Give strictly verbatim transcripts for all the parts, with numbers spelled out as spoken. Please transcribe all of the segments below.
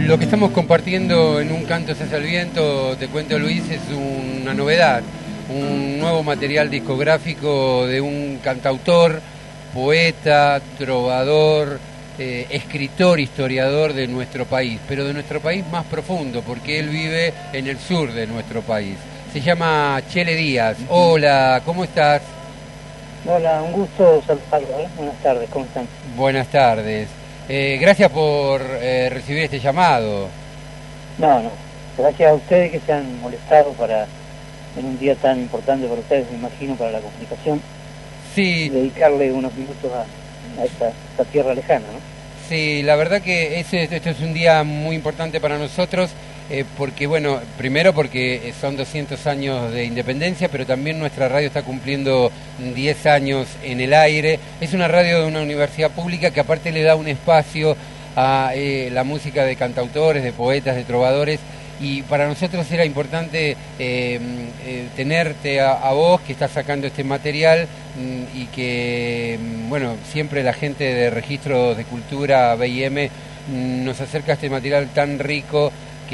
Lo que estamos compartiendo en Un Canto Cesa el Viento, te cuento Luis, es una novedad, un nuevo material discográfico de un cantautor, poeta, trovador, eh, escritor, historiador de nuestro país, pero de nuestro país más profundo, porque él vive en el sur de nuestro país. Se llama Chele Díaz. Hola, ¿cómo estás? Hola, un gusto saludarlo, ¿eh? Buenas tardes, ¿cómo están? Buenas tardes. Eh, gracias por eh, recibir este llamado. No, no, gracias a ustedes que se han molestado para, en un día tan importante para ustedes, me imagino, para la comunicación, Sí. dedicarle unos minutos a, a esta, esta tierra lejana, ¿no? Sí, la verdad que ese, esto es un día muy importante para nosotros, eh, porque, bueno, primero porque son doscientos años de independencia, pero también nuestra radio está cumpliendo diez años en el aire. Es una radio de una universidad pública que aparte le da un espacio a eh, la música de cantautores, de poetas, de trovadores, y para nosotros era importante eh, eh, tenerte a, a vos que estás sacando este material mm, y que, mm, bueno, siempre la gente de Registros de Cultura, B I M, mm, nos acerca este material tan rico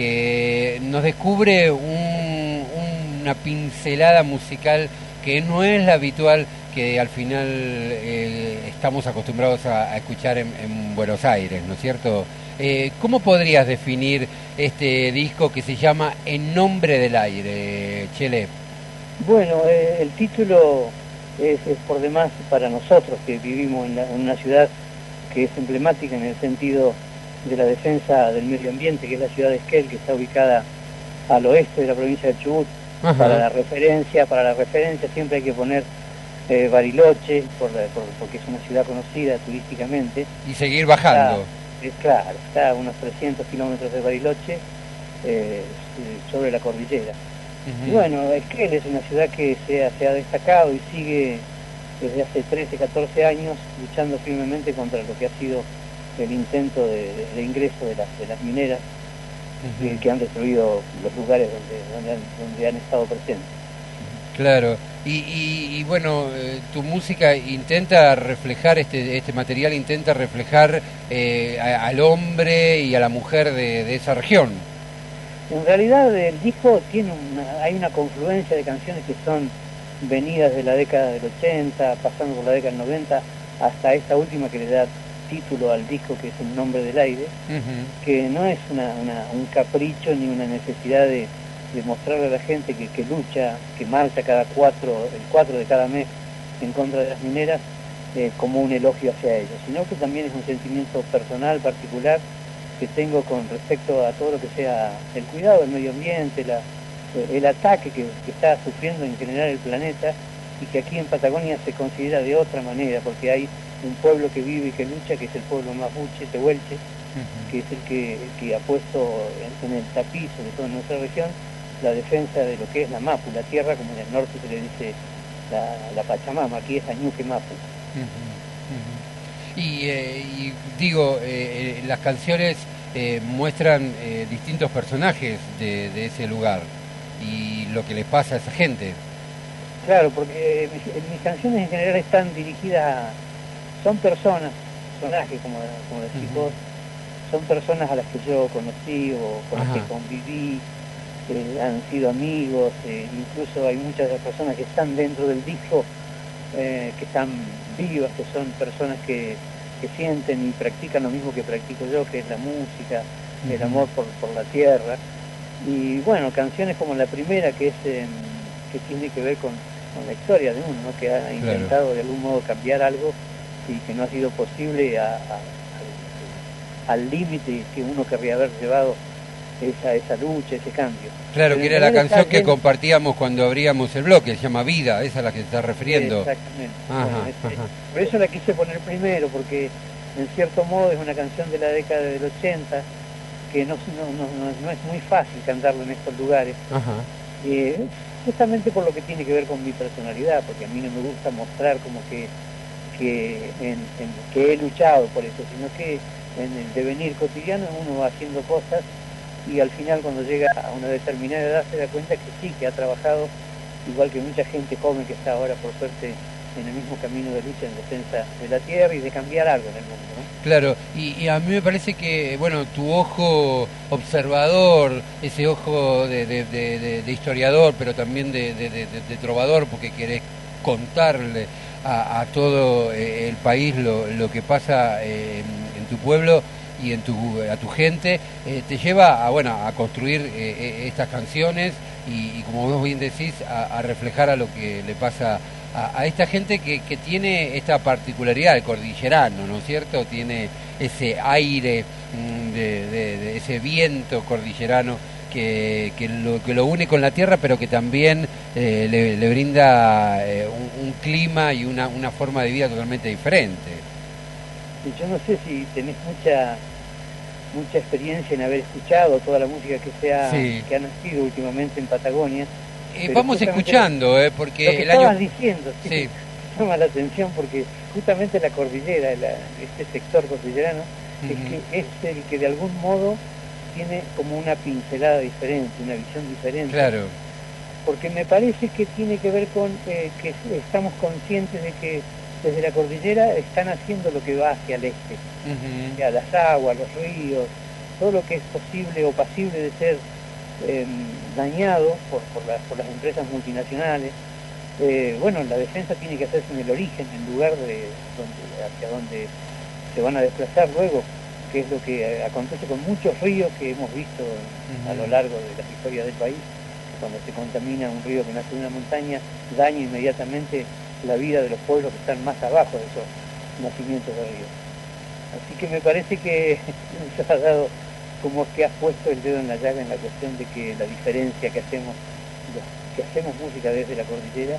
que nos descubre un, una pincelada musical que no es la habitual que al final eh, estamos acostumbrados a, a escuchar en, en Buenos Aires, ¿no es cierto? Eh, ¿Cómo podrías definir este disco que se llama En Nombre del Aire, Chele? Bueno, eh, el título es, es por demás para nosotros que vivimos en, la, en una ciudad que es emblemática en el sentido de la defensa del medio ambiente, que es la ciudad de Esquel, que está ubicada al oeste de la provincia de Chubut. Ajá. Para la referencia, para la referencia siempre hay que poner eh, Bariloche, por la, por, porque es una ciudad conocida turísticamente. Y seguir bajando. Está, es claro, está a unos trescientos kilómetros de Bariloche, eh, sobre la cordillera. Uh-huh. Y bueno, Esquel es una ciudad que se ha, se ha destacado y sigue desde hace trece, catorce años luchando firmemente contra lo que ha sido el intento de, de, de ingreso de las, de las mineras. Uh-huh. que, que han destruido los lugares donde, donde, han, donde han estado presentes. Claro, y, y, y bueno, eh, tu música intenta reflejar, este, este material intenta reflejar eh, a, al hombre y a la mujer de, de esa región. En realidad el disco tiene una, hay una confluencia de canciones que son venidas de la década del ochenta, pasando por la década del noventa, hasta esta última que le da título al disco, que es En Nombre del Aire, uh-huh. que no es una, una, un capricho ni una necesidad de, de mostrarle a la gente que, que lucha, que marcha cada cuatro, el cuatro de cada mes en contra de las mineras, eh, como un elogio hacia ellos, sino que también es un sentimiento personal, particular, que tengo con respecto a todo lo que sea el cuidado del medio ambiente, la, el ataque que, que está sufriendo en general el planeta, y que aquí en Patagonia se considera de otra manera, porque hay un pueblo que vive y que lucha, que es el pueblo mapuche, tehuelche, uh-huh. que es el que, el que ha puesto en, en el tapiz, sobre todo en nuestra región, la defensa de lo que es la Mapu, la tierra, como en el norte se le dice la, la Pachamama, aquí es Añuque Mapu. Uh-huh. Uh-huh. Y, eh, y digo, eh, las canciones eh, muestran eh, distintos personajes de, de ese lugar y lo que les pasa a esa gente. Claro, porque mis, mis canciones en general están dirigidas a... son personas, personajes, como, como decís uh-huh. vos, son personas a las que yo conocí o con Ajá. las que conviví, eh, han sido amigos, eh, incluso hay muchas de las personas que están dentro del disco, eh, que están vivas, que son personas que, que sienten y practican lo mismo que practico yo, que es la música, uh-huh. el amor por, por la tierra. Y bueno, canciones como la primera, que es eh, que tiene que ver con, con la historia de uno, ¿no? Que ha intentado claro. de algún modo cambiar algo y que no ha sido posible a, a, al límite que uno querría haber llevado esa, esa lucha, ese cambio. Claro, Pero que era la canción que bien... compartíamos cuando abríamos el bloque, se llama Vida, esa es a la que se está refiriendo. Exactamente. Ajá, bueno, este, ajá. Por eso la quise poner primero, porque en cierto modo es una canción de la década del ochenta, que no, no, no, no, no es muy fácil cantarlo en estos lugares. Ajá. Eh, justamente por lo que tiene que ver con mi personalidad, porque a mí no me gusta mostrar como que Que, en, en, que he luchado por eso, sino que en el devenir cotidiano uno va haciendo cosas y al final cuando llega a una determinada edad se da cuenta que sí, que ha trabajado igual que mucha gente joven que está ahora por suerte en el mismo camino de lucha en defensa de la tierra y de cambiar algo en el mundo, ¿no? Claro, y, y a mí me parece que, bueno, tu ojo observador, ese ojo de, de, de, de, de historiador, pero también de, de, de, de trovador, porque querés contarle a, a todo eh, el país lo, lo que pasa eh, en, en tu pueblo y en tu, a tu gente, eh, te lleva a, bueno, a construir eh, estas canciones y, y, como vos bien decís, a, a reflejar a lo que le pasa a, a esta gente que, que tiene esta particularidad, el cordillerano, ¿no es cierto? Tiene ese aire, de, de, de ese viento cordillerano que, que, lo, que lo une con la tierra, pero que también eh, le, le brinda eh, un, un clima y una, una forma de vida totalmente diferente. Y yo no sé si tenés mucha mucha experiencia en haber escuchado toda la música que se ha, sí. que ha nacido últimamente en Patagonia. Eh, vamos escuchando, eh, porque lo que el estabas año... diciendo, sí, sí. llama la atención porque justamente la cordillera, la, este sector cordillerano, uh-huh. es que es el que de algún modo tiene como una pincelada diferente, una visión diferente. Claro. Porque me parece que tiene que ver con eh, que estamos conscientes de que desde la cordillera están haciendo lo que va hacia el este, uh-huh. o sea, las aguas, los ríos, todo lo que es posible o pasible de ser eh, dañado por, por, la, por las empresas multinacionales. Eh, bueno, la defensa tiene que hacerse en el origen, en lugar de donde, hacia donde se van a desplazar luego, que es lo que acontece con muchos ríos que hemos visto uh-huh. a lo largo de las historias del país. Cuando se contamina un río que nace de una montaña, daña inmediatamente la vida de los pueblos que están más abajo de esos nacimientos de ríos. Así que me parece que se ha dado como que has puesto el dedo en la llaga en la cuestión de que la diferencia que hacemos, los que hacemos música desde la cordillera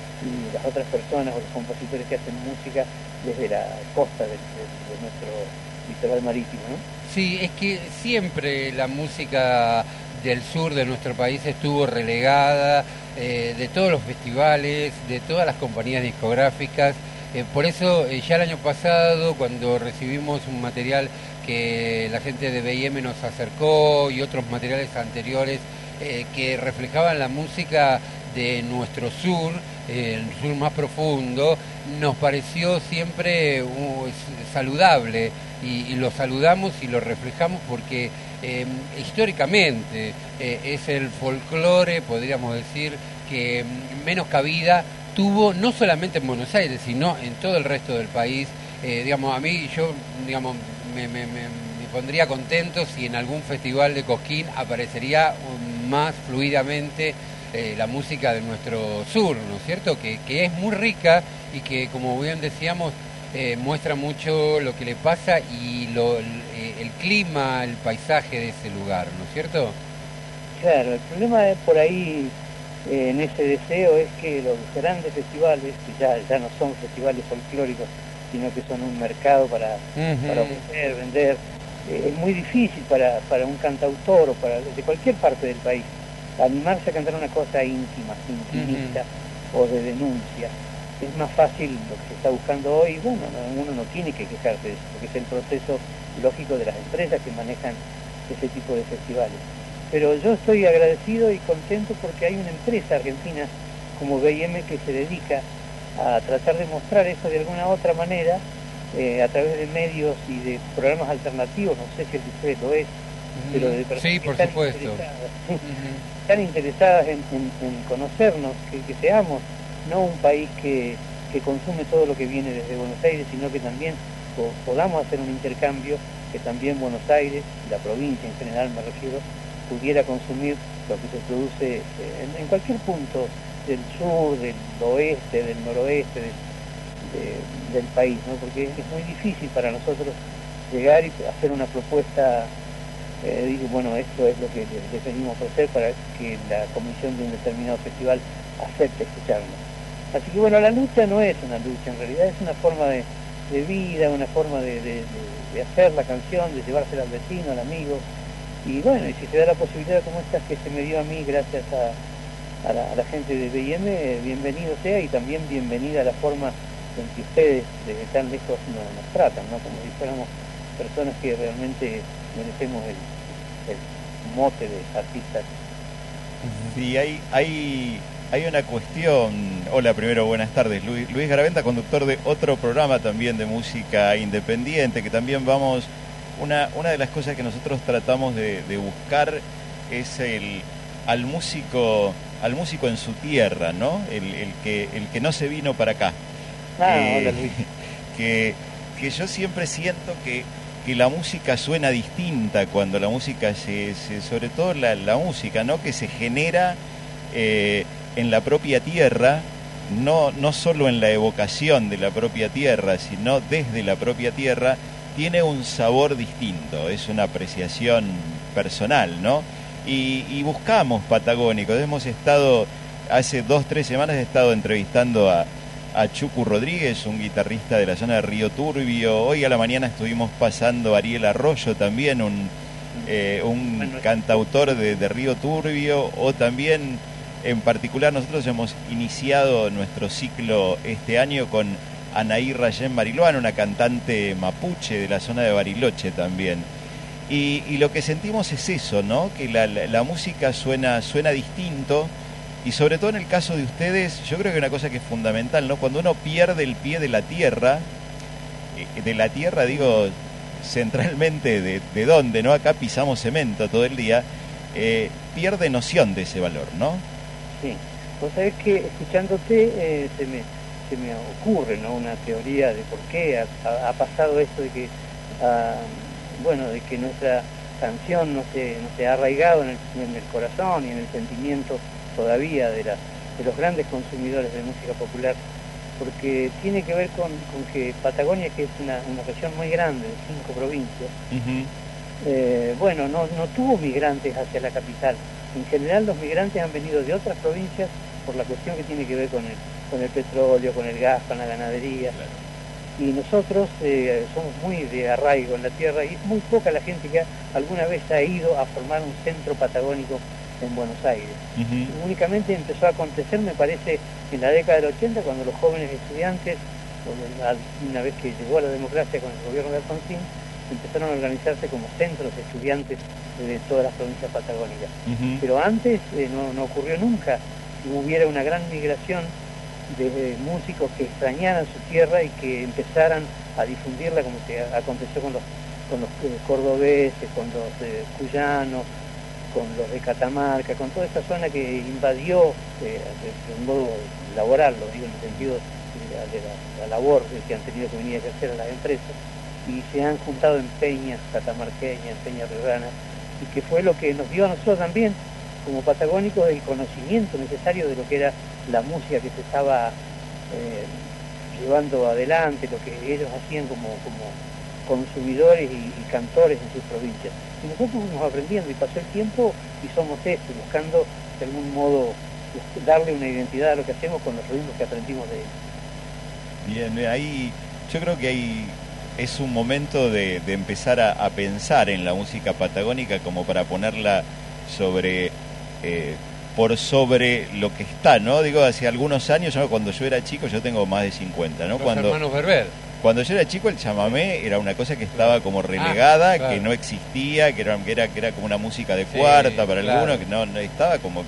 y las otras personas o los compositores que hacen música desde la costa de, de, de nuestro litoral marítimo, ¿no? Sí, es que siempre la música del sur de nuestro país estuvo relegada eh, de todos los festivales, de todas las compañías discográficas. Eh, por eso eh, ya el año pasado, cuando recibimos un material que la gente de B I M nos acercó y otros materiales anteriores eh, que reflejaban la música de nuestro sur, eh, el sur más profundo, nos pareció siempre uh, saludable y, y lo saludamos y lo reflejamos porque eh, históricamente eh, es el folclore, podríamos decir, que menos cabida tuvo no solamente en Buenos Aires, sino en todo el resto del país. Eh, digamos, a mí yo digamos me, me, me, me pondría contento si en algún festival de Cosquín aparecería um, más fluidamente eh, la música de nuestro sur, ¿no es cierto? Que, que es muy rica y que, como bien decíamos, eh, muestra mucho lo que le pasa y lo, el, el clima, el paisaje de ese lugar, ¿no es cierto? Claro, el problema es por ahí eh, en ese deseo es que los grandes festivales, que ya, ya no son festivales folclóricos, sino que son un mercado para, uh-huh. para ofrecer, vender, eh, es muy difícil para, para un cantautor o para de cualquier parte del país animarse a cantar una cosa íntima, intimista uh-huh. o de denuncia. Es más fácil lo que se está buscando hoy, bueno, no, uno no tiene que quejarse de eso, porque es el proceso lógico de las empresas que manejan ese tipo de festivales. Pero yo estoy agradecido y contento porque hay una empresa argentina como B I M que se dedica a tratar de mostrar eso de alguna otra manera eh, a través de medios y de programas alternativos, no sé si el de ustedes lo es, uh-huh. pero de personas sí, que por están supuesto. interesadas, uh-huh. están interesadas en, en, en conocernos, que, que seamos no un país que, que consume todo lo que viene desde Buenos Aires, sino que también po- podamos hacer un intercambio, que también Buenos Aires, la provincia en general me refiero, pudiera consumir lo que se produce en, en cualquier punto del sur, del oeste, del noroeste de, de, del país, ¿no? Porque es muy difícil para nosotros llegar y hacer una propuesta, eh, digo, bueno, esto es lo que les venimos a ofrecer para que la comisión de un determinado festival acepte escucharnos. Así que bueno, la lucha no es una lucha, en realidad es una forma de, de vida, una forma de, de, de hacer la canción, de llevársela al vecino, al amigo. Y bueno, y si se da la posibilidad como esta que se me dio a mí gracias a, a, la, a la gente de B I M, bienvenido sea, y también bienvenida a la forma en que ustedes desde tan lejos nos, nos tratan, ¿no? Como si fuéramos personas que realmente merecemos el, el mote de artistas. Sí, hay, hay hay una cuestión. Hola, primero, buenas tardes. Luis, Luis Garaventa, conductor de otro programa también de música independiente, que también vamos... Una, una de las cosas que nosotros tratamos de, de buscar es el al músico al músico en su tierra, ¿no? El, el, que, el que no se vino para acá. Ah, eh, hola, Luis. Que, que yo siempre siento que, que la música suena distinta cuando la música, se, se sobre todo la, la música, ¿no? Que se genera eh, en la propia tierra, no, no solo en la evocación de la propia tierra, sino desde la propia tierra, tiene un sabor distinto, es una apreciación personal, ¿no? Y, y buscamos patagónicos, hemos estado, hace dos, tres semanas he estado entrevistando a, a Chucu Rodríguez, un guitarrista de la zona de Río Turbio. Hoy a la mañana estuvimos pasando a Ariel Arroyo también, un, eh, un cantautor de, de Río Turbio, o también, en particular, nosotros hemos iniciado nuestro ciclo este año con Anaí Rayén Mariluán, una cantante mapuche de la zona de Bariloche también. Y, y lo que sentimos es eso, ¿no? Que la, la, la música suena, suena distinto, y sobre todo en el caso de ustedes, yo creo que una cosa que es fundamental, ¿no? Cuando uno pierde el pie de la tierra, de la tierra digo centralmente de, de dónde, ¿no? Acá pisamos cemento todo el día, eh, pierde noción de ese valor, ¿no? Sí, vos sabés que escuchándote eh, se me... se me ocurre, ¿no? Una teoría de por qué ha, ha pasado esto de que uh, bueno, de que nuestra canción no se, no se ha arraigado en el, en el corazón y en el sentimiento todavía de, la, de los grandes consumidores de música popular, porque tiene que ver con, con que Patagonia, que es una, una región muy grande de cinco provincias, uh-huh. eh, bueno, no, no tuvo migrantes hacia la capital. En general los migrantes han venido de otras provincias por la cuestión que tiene que ver con el con el petróleo, con el gas, con la ganadería. Claro. Y nosotros eh, somos muy de arraigo en la tierra, y es muy poca la gente que ha, alguna vez ha ido a formar un centro patagónico en Buenos Aires. Uh-huh. Únicamente empezó a acontecer, me parece, en la década del ochenta, cuando los jóvenes estudiantes, una vez que llegó a la democracia con el gobierno de Alfonsín, empezaron a organizarse como centros estudiantes de todas las provincias patagónicas. Uh-huh. Pero antes eh, no, no ocurrió nunca que hubiera una gran migración de músicos que extrañaran su tierra y que empezaran a difundirla, como se aconteció con los con los eh, cordobeses, con los eh, cuyanos, con los de Catamarca, con toda esa zona que invadió eh, de, de un modo laboral, lo digo en el sentido de la, de la, la labor que han tenido que venir a ejercer a las empresas, y se han juntado en peñas catamarqueñas, en peñas riojanas, y que fue lo que nos dio a nosotros también, como patagónicos, el conocimiento necesario de lo que era la música que se estaba eh, llevando adelante, lo que ellos hacían como, como consumidores y, y cantores en sus provincias. Y nosotros fuimos aprendiendo, y pasó el tiempo y somos esto, buscando de algún modo darle una identidad a lo que hacemos con los ritmos que aprendimos de ellos. Bien, ahí yo creo que ahí es un momento de, de empezar a, a pensar en la música patagónica como para ponerla sobre... Eh, por sobre lo que está, ¿no? Digo, hace algunos años, ¿no? Cuando yo era chico, yo tengo más de cincuenta, ¿no? Los cuando, hermanos Berber. Cuando yo era chico, el chamamé era una cosa que estaba como relegada, ah, claro. que no existía, que era, que era, que era como una música de cuarta sí, para claro. algunos, que no, no estaba como...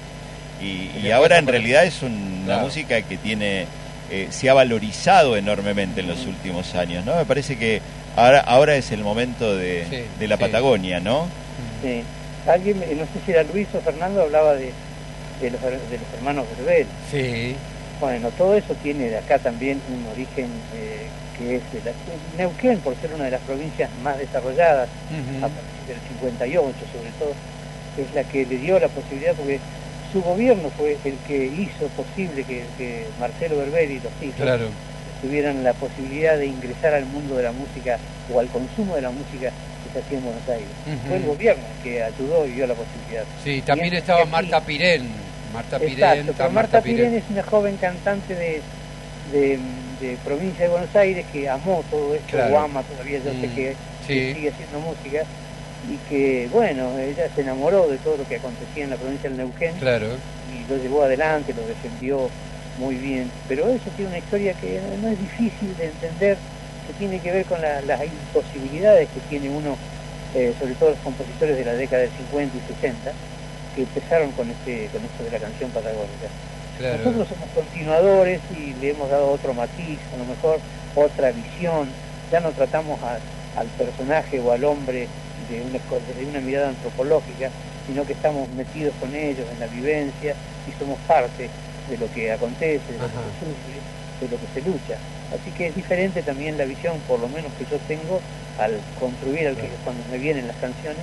Y, y ahora en realidad es una claro. música que tiene... Eh, se ha valorizado enormemente en los mm. últimos años, ¿no? Me parece que ahora, ahora es el momento de, sí, de la sí. Patagonia, ¿no? Sí. Alguien, no sé si era Luis o Fernando, hablaba de De los, de los hermanos Berber. Sí. Bueno, todo eso tiene de acá también un origen eh, que es de la, Neuquén, por ser una de las provincias más desarrolladas, uh-huh. a partir del cincuenta y ocho sobre todo, es la que le dio la posibilidad, porque su gobierno fue el que hizo posible que, que Marcelo Berber y los hijos claro. tuvieran la posibilidad de ingresar al mundo de la música o al consumo de la música que se hacía en Buenos Aires. Uh-huh. Fue el gobierno que ayudó y dio la posibilidad. Sí, también estaba Marta Pirén. Marta Pirén. Exacto, pero Marta Pirén es una joven cantante de, de, de provincia de Buenos Aires que amó todo esto, claro. o ama todavía, yo mm, sé que, sí. que sigue haciendo música, y que, bueno, ella se enamoró de todo lo que acontecía en la provincia del Neuquén, claro. y lo llevó adelante, lo defendió muy bien, pero eso tiene una historia que no es difícil de entender, que tiene que ver con la, las imposibilidades que tiene uno, eh, sobre todo los compositores de la década del cincuenta y sesenta, que empezaron con este con esto de la canción patagónica. Claro. Nosotros somos continuadores y le hemos dado otro matiz, a lo mejor otra visión. Ya no tratamos a, al personaje o al hombre de una, desde una mirada antropológica, sino que estamos metidos con ellos en la vivencia y somos parte de lo que acontece, de lo que se sufre, de lo que se lucha. Así que es diferente también la visión, por lo menos que yo tengo, al construir, al que, cuando me vienen las canciones,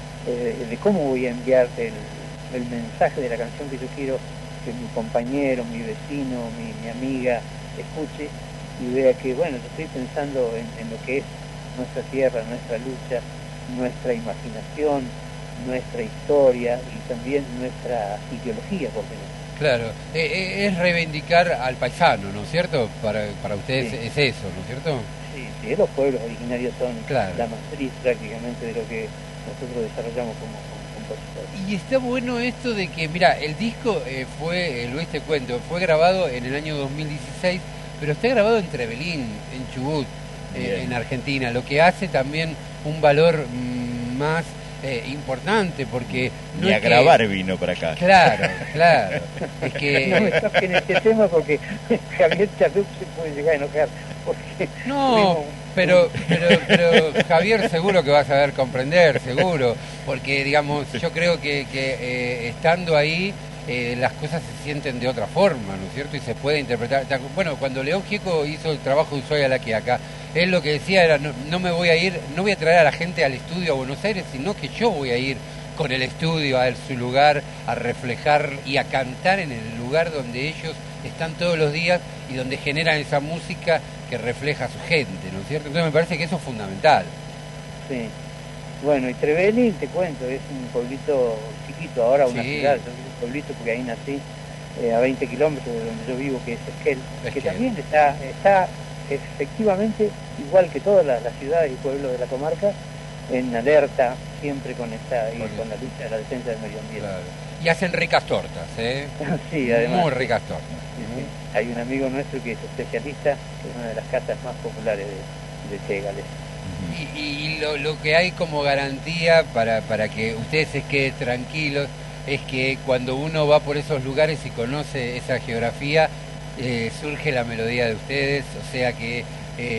eh, de cómo voy a enviar el, el mensaje de la canción que yo quiero que mi compañero, mi vecino, mi, mi amiga escuche y vea que, bueno, yo estoy pensando en, en lo que es nuestra tierra, nuestra lucha, nuestra imaginación, nuestra historia y también nuestra ideología, ¿por qué no? Claro, eh, eh, es reivindicar al paisano, ¿no es cierto? Para, para ustedes Sí. es eso, ¿no es cierto? Sí, sí, los pueblos originarios son Claro. la matriz prácticamente de lo que nosotros desarrollamos como, como compositores. Y está bueno esto de que, mira, el disco eh, fue, eh, Luis te cuento, fue grabado en el año dos mil dieciséis, pero está grabado en Trevelín, en Chubut, eh, en Argentina, lo que hace también un valor mm, más eh, importante, porque... No Ni a es que- grabar vino para acá. Claro, claro. Es que... No me toquen en este tema porque Javier Chalup se puede llegar a enojar. Porque No, tuvimos- pero, pero, pero Javier seguro que va a saber comprender, seguro, porque digamos, yo creo que, que eh, estando ahí eh, las cosas se sienten de otra forma, ¿no es cierto? Y se puede interpretar. ¿Te acu- Bueno, cuando León Gieco hizo el trabajo de Ushuaia a la Quiaca, él lo que decía era, no, no me voy a ir, no voy a traer a la gente al estudio a Buenos Aires, sino que yo voy a ir con el estudio a su lugar, a reflejar y a cantar en el lugar donde ellos están todos los días y donde generan esa música que refleja a su gente, ¿no es cierto? Entonces me parece que eso es fundamental. Sí. Bueno, y Trevelin, te cuento, es un pueblito chiquito, ahora una Sí. ciudad, yo digo pueblito porque ahí nací, eh, a veinte kilómetros de donde yo vivo, que es Esquel, que Esquel. también está, está efectivamente, igual que todas las, las ciudades y pueblos de la comarca, en alerta, siempre con esta y Con con la lucha de la defensa del medio ambiente. Claro. Y hacen ricas tortas, ¿eh? Sí, además. Muy ricas tortas. Sí, sí. Hay un amigo nuestro que es especialista, que es una de las casas más populares de, de Tegales. Y, y lo, lo que hay como garantía para, para que ustedes se queden tranquilos es que cuando uno va por esos lugares y conoce esa geografía, eh, surge la melodía de ustedes, o sea que eh,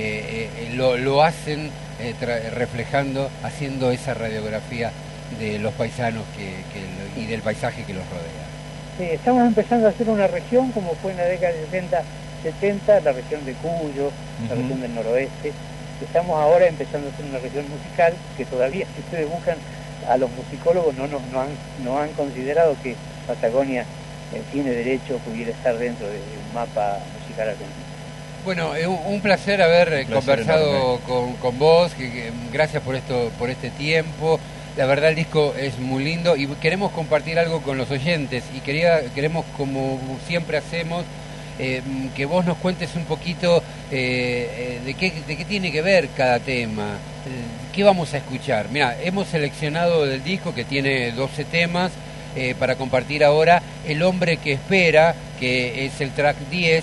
eh, lo, lo hacen eh, tra- reflejando, haciendo esa radiografía de los paisanos que, que lo- y del paisaje que los rodea. Sí, estamos empezando a hacer una región, como fue en la década de sesenta, setenta, la región de Cuyo, la Ujú. región del noroeste. Estamos ahora empezando a hacer una región musical, que todavía, si ustedes buscan, a los musicólogos no, nos, no, han, no han considerado que Patagonia eh, tiene derecho, pudiera estar dentro de un mapa musical argentino. Bueno, eh, un un placer haber eh, Un placer conversado con, con vos, que, que, gracias por esto, por este tiempo. La verdad el disco es muy lindo y queremos compartir algo con los oyentes y quería, queremos, como siempre hacemos, eh, que vos nos cuentes un poquito eh, eh, de, qué, de qué tiene que ver cada tema, eh, qué vamos a escuchar. Mira, hemos seleccionado del disco que tiene doce temas eh, para compartir ahora El hombre que espera, que es el track diez,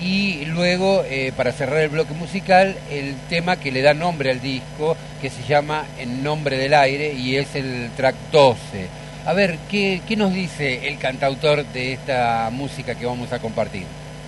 y luego, eh, para cerrar el bloque musical, el tema que le da nombre al disco, que se llama En nombre del aire, y es el track doce. A ver, ¿qué, qué nos dice el cantautor de esta música que vamos a compartir?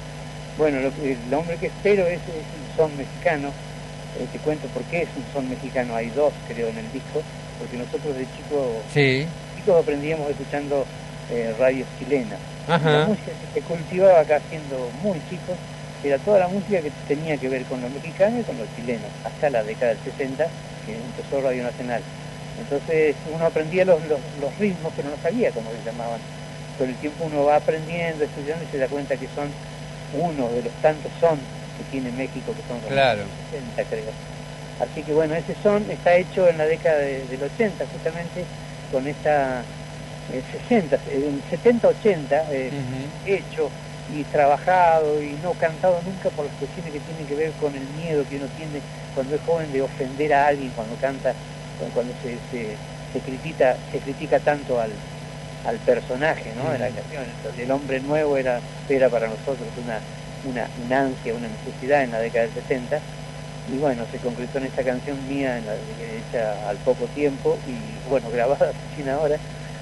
Bueno, lo que- el hombre que espero es, es un son mexicano. Eh, te cuento por qué es un son mexicano. Hay dos, creo, en el disco, porque nosotros de chicos, Sí, chicos aprendíamos escuchando eh, radios chilenas. Ajá. La música que se cultivaba acá siendo muy chicos era toda la música que tenía que ver con lo mexicano y con lo chileno, hasta la década del sesenta, que empezó Radio Nacional. Entonces uno aprendía los, los, los ritmos, pero no sabía cómo se llamaban. Con el tiempo uno va aprendiendo, estudiando y se da cuenta que son uno de los tantos son que tiene México, que son los Claro. sesenta, creo. Así que bueno, ese son está hecho en la década de- del ochenta, justamente con esta eh, sesenta, en setenta ochenta, eh, Ujú. hecho y trabajado y no cantado nunca por las cuestiones que tienen que ver con el miedo que uno tiene cuando es joven de ofender a alguien cuando canta, cuando, cuando se, se, se critica se critica tanto al, al personaje, ¿no? de la canción. Entonces, el hombre nuevo era, era para nosotros una, una, una ansia, una necesidad en la década del setenta, y bueno, se concretó en esta canción mía en la, hecha al poco tiempo y bueno, grabada recién ahora.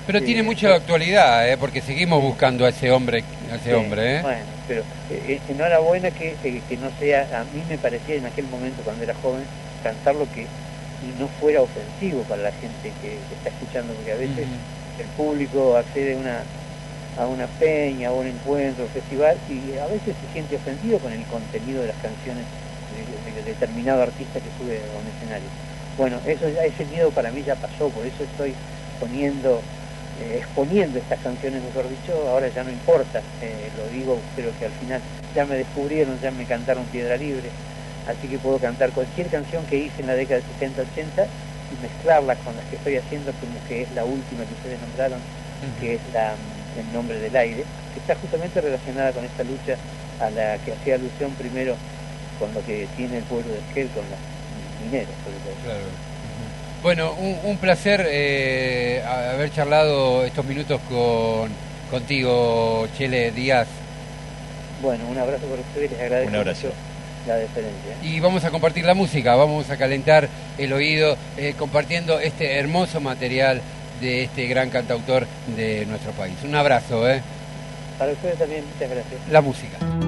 Pero sí, tiene mucha actualidad, ¿eh? Porque seguimos buscando a ese hombre, a ese sí, hombre, ¿eh? Bueno, pero eh, enhorabuena que, que, que no sea, a mí me parecía en aquel momento cuando era joven, cantar lo que y no fuera ofensivo para la gente que, que está escuchando, porque a veces uh-huh. el público accede a una, a una peña, a un encuentro, un festival, y a veces se siente ofendido con el contenido de las canciones de, de, de determinado artista que sube a un escenario. Bueno, eso ya, ese miedo para mí ya pasó, por eso estoy poniendo, eh, exponiendo estas canciones, mejor dicho, ahora ya no importa, eh, lo digo, creo que al final ya me descubrieron, ya me cantaron Piedra Libre, así que puedo cantar cualquier canción que hice en la década de setenta, ochenta y mezclarla con las que estoy haciendo, como que es la última que ustedes nombraron, uh-huh. que es la, El Nombre del Aire, que está justamente relacionada con esta lucha a la que hacía alusión primero con lo que tiene el pueblo de Esquel, con los mineros, sobre todo. Claro. Uh-huh. Bueno, un, un placer eh, haber charlado estos minutos con contigo, Chele Díaz. Bueno, un abrazo por ustedes, les agradezco un abrazo. mucho la deferencia. Y vamos a compartir la música, vamos a calentar el oído eh, compartiendo este hermoso material de este gran cantautor de nuestro país. Un abrazo, ¿eh? Para ustedes también, muchas gracias. La música.